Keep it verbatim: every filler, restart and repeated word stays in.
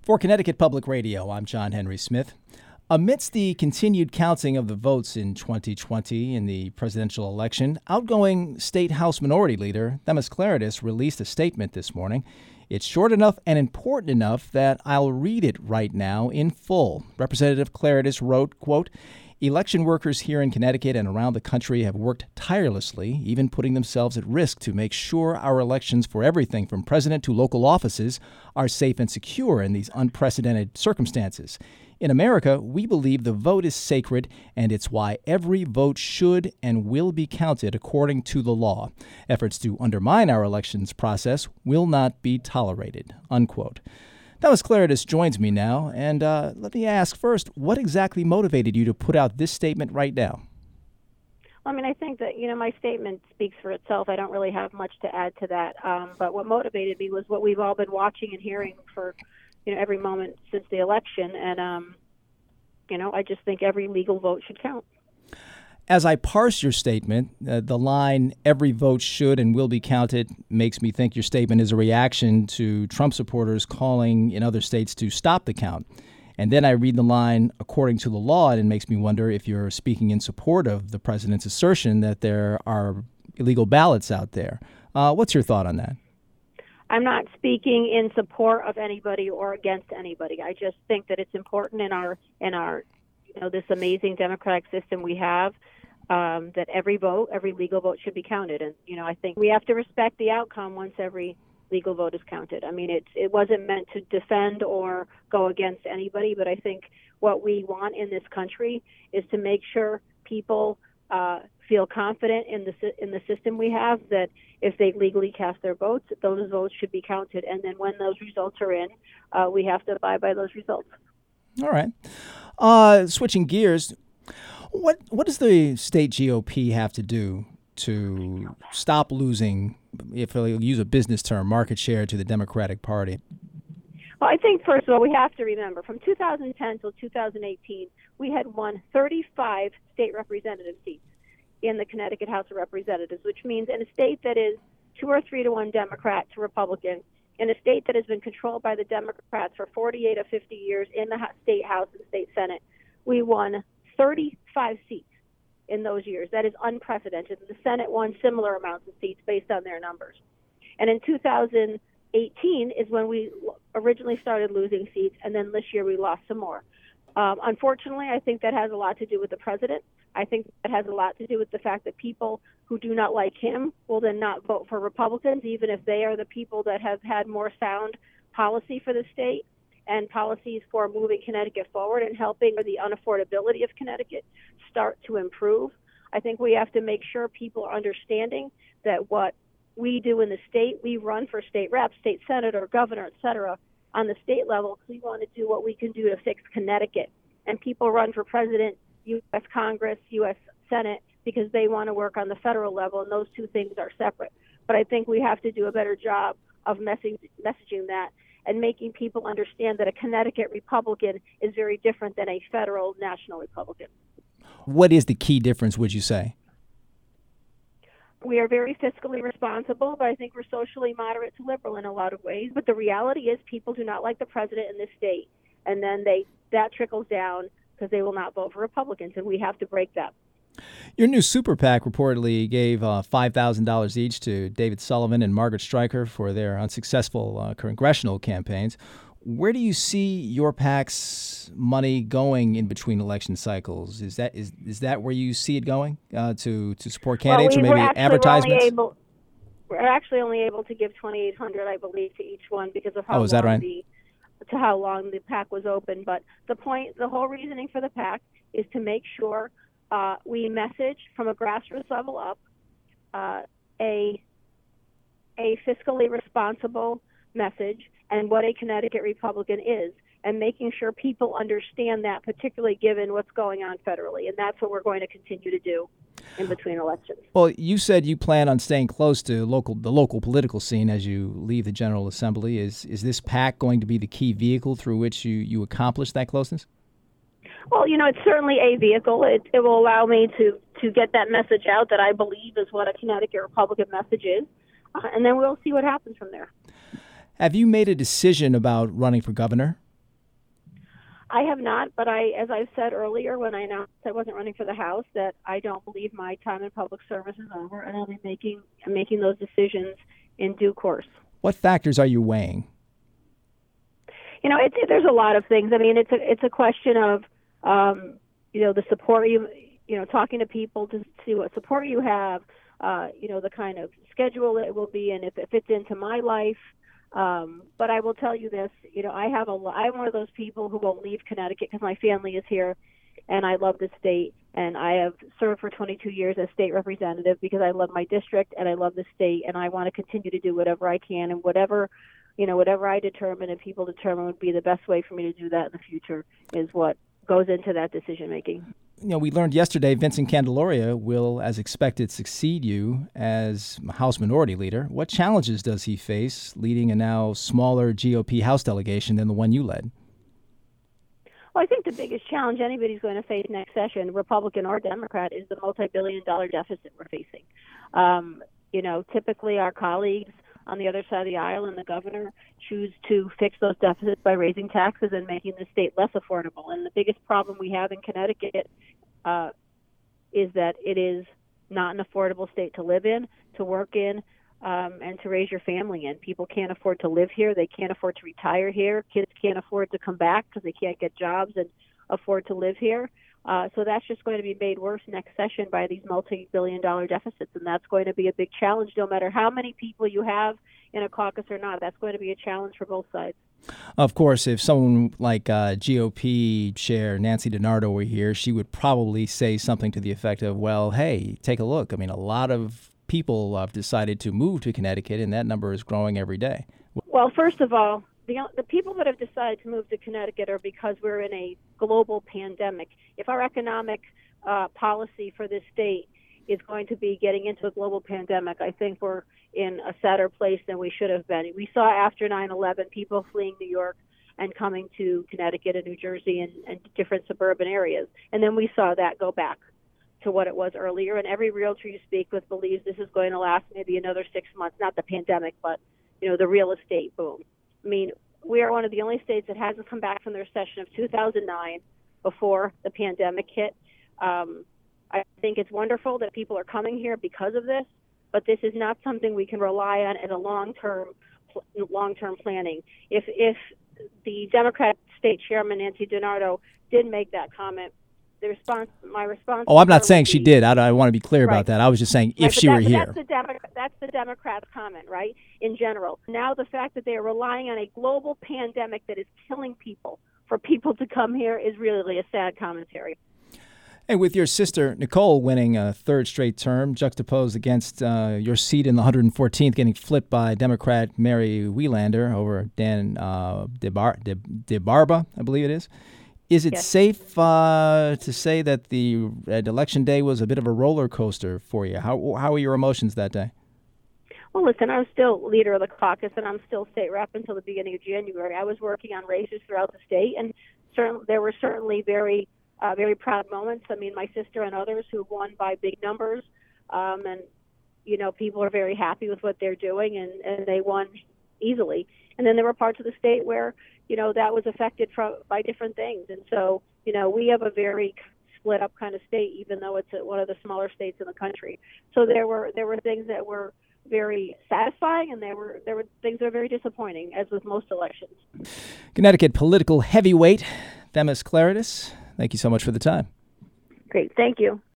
For Connecticut Public Radio, I'm John Henry Smith. Amidst the continued counting of the votes in twenty twenty in the presidential election, outgoing State House Minority Leader Themis Klarides released a statement this morning. It's short enough and important enough that I'll read it right now in full. Representative Klarides wrote, quote, "Election workers here in Connecticut and around the country have worked tirelessly, even putting themselves at risk to make sure our elections for everything from president to local offices are safe and secure in these unprecedented circumstances. In America, we believe the vote is sacred, and it's why every vote should and will be counted according to the law. Efforts to undermine our elections process will not be tolerated," unquote. Themis Klarides joins me now, and uh, let me ask first, what exactly motivated you to put out this statement right now? I mean, I think that, you know, my statement speaks for itself. I don't really have much to add to that. Um, but what motivated me was what we've all been watching and hearing for, you know, every moment since the election. And, um, you know, I just think every legal vote should count. As I parse your statement, uh, the line, "every vote should and will be counted," makes me think your statement is a reaction to Trump supporters calling in other states to stop the count. And then I read the line, "according to the law," and it makes me wonder if you're speaking in support of the president's assertion that there are illegal ballots out there. Uh, what's your thought on that? I'm not speaking in support of anybody or against anybody. I just think that it's important in our, in our, you know, this amazing democratic system we have, um, that every vote, every legal vote should be counted. And, you know, I think we have to respect the outcome once every legal vote is counted. I mean, it's, it wasn't meant to defend or go against anybody, but I think what we want in this country is to make sure people uh, feel confident in the in the system we have, that if they legally cast their votes, those votes should be counted. And then when those results are in, uh, we have to abide by those results. All right. Uh, switching gears, what what does the state G O P have to do to stop losing, if I'll use a business term, market share to the Democratic Party? Well, I think, first of all, we have to remember, from two thousand ten till two thousand eighteen, we had won thirty-five state representative seats in the Connecticut House of Representatives, which means in a state that is two or three to one Democrat to Republican, in a state that has been controlled by the Democrats for forty-eight or fifty years in the state House and state Senate, we won thirty-five seats in those years. That is unprecedented. The Senate won similar amounts of seats based on their numbers. And in two thousand eighteen is when we originally started losing seats, and then this year we lost some more. Um, unfortunately, I think that has a lot to do with the president. I think that has a lot to do with the fact that people who do not like him will then not vote for Republicans, even if they are the people that have had more sound policy for the state and policies for moving Connecticut forward and helping the unaffordability of Connecticut start to improve. I think we have to make sure people are understanding that what we do in the state, we run for state reps, state senator, governor, et cetera, on the state level, because we want to do what we can do to fix Connecticut. And people run for president, U S Congress, U S Senate, because they want to work on the federal level, and those two things are separate. But I think we have to do a better job of messaging, messaging that and making people understand that a Connecticut Republican is very different than a federal national Republican. What is the key difference, would you say? We are very fiscally responsible, but I think we're socially moderate to liberal in a lot of ways. But the reality is people do not like the president in this state, and then they that trickles down because they will not vote for Republicans, and we have to break that. Your new super PAC reportedly gave uh, five thousand dollars each to David Sullivan and Margaret Stryker for their unsuccessful uh, congressional campaigns. Where do you see your PAC's money going in between election cycles? Is that is is that where you see it going uh, to to support candidates, well, we or maybe actually advertisements? Able, we're actually only able to give twenty-eight hundred dollars, I believe, to each one because of how oh, is that long right? the to how long the PAC was open. But the point, the whole reasoning for the PAC is to make sure uh, we message from a grassroots level up uh, a a fiscally responsible message and what a Connecticut Republican is, and making sure people understand that, particularly given what's going on federally. And that's what we're going to continue to do in between elections. Well, you said you plan on staying close to local the local political scene as you leave the General Assembly. Is is this PAC going to be the key vehicle through which you, you accomplish that closeness? Well, you know, it's certainly a vehicle. It, it will allow me to, to get that message out that I believe is what a Connecticut Republican message is, uh, and then we'll see what happens from there. Have you made a decision about running for governor? I have not, but I, as I've said earlier when I announced I wasn't running for the House, that I don't believe my time in public service is over, and I'll be making making those decisions in due course. What factors are you weighing? You know, it's, there's a lot of things. I mean, it's a it's a question of um, you know, the support you you know talking to people to see what support you have. Uh, you know, the kind of schedule it will be, and if it fits into my life. Um, but I will tell you this, you know, I have a, I'm one of those people who won't leave Connecticut because my family is here and I love the state, and I have served for twenty-two years as state representative because I love my district and I love the state, and I want to continue to do whatever I can, and whatever, you know, whatever I determine and people determine would be the best way for me to do that in the future is what goes into that decision making. You know, we learned yesterday Vincent Candelaria will, as expected, succeed you as House Minority Leader. What challenges does he face leading a now smaller G O P House delegation than the one you led? Well, I think the biggest challenge anybody's going to face next session, Republican or Democrat, is the multi-billion dollar deficit we're facing. Um, you know, typically our colleagues on the other side of the aisle and the governor choose to fix those deficits by raising taxes and making the state less affordable. And the biggest problem we have in Connecticut uh, is that it is not an affordable state to live in, to work in, um, and to raise your family in. People can't afford to live here. They can't afford to retire here. Kids can't afford to come back because they can't get jobs and afford to live here. Uh, so that's just going to be made worse next session by these multi-billion dollar deficits, and that's going to be a big challenge no matter how many people you have in a caucus or not. That's going to be a challenge for both sides. Of course, if someone like uh, G O P Chair Nancy DiNardo were here, she would probably say something to the effect of, well, hey, take a look. I mean, a lot of people have decided to move to Connecticut, and that number is growing every day. Well, first of all, The, the people that have decided to move to Connecticut are because we're in a global pandemic. If our economic uh, policy for this state is going to be getting into a global pandemic, I think we're in a sadder place than we should have been. We saw after nine eleven people fleeing New York and coming to Connecticut and New Jersey and, and different suburban areas. And then we saw that go back to what it was earlier. And every realtor you speak with believes this is going to last maybe another six months, not the pandemic, but, you know, the real estate boom. I mean, we are one of the only states that hasn't come back from the recession of two thousand nine before the pandemic hit. Um, I think it's wonderful that people are coming here because of this, but this is not something we can rely on as a long-term long-term planning. If if the Democrat state chairman, Nancy DiNardo, did make that comment, the response, my response... Oh, I'm not saying she did. I, I want to be clear right. about that. I was just saying if right, she that, were here. That's the, Demo- that's the Democrats' comment, right, in general. Now the fact that they are relying on a global pandemic that is killing people for people to come here is really a sad commentary. Hey, with your sister Nicole winning a third straight term, juxtaposed against uh, your seat in the one hundred fourteenth getting flipped by Democrat Mary Wielander over Dan uh, DeBar- De- DeBarba, I believe it is. Is it yes. safe uh, to say that the uh, election day was a bit of a roller coaster for you? How how were your emotions that day? Well, listen, I'm still leader of the caucus, and I'm still state rep until the beginning of January. I was working on races throughout the state, and certainly there were certainly very Uh, very proud moments. I mean, my sister and others who won by big numbers, um, and, you know, people are very happy with what they're doing, and, and they won easily. And then there were parts of the state where, you know, that was affected from, by different things. And so, you know, we have a very split up kind of state, even though it's one of the smaller states in the country. So there were there were things that were very satisfying, and there were there were things that were very disappointing, as with most elections. Connecticut political heavyweight Themis Klarides, thank you so much for the time. Great. Thank you.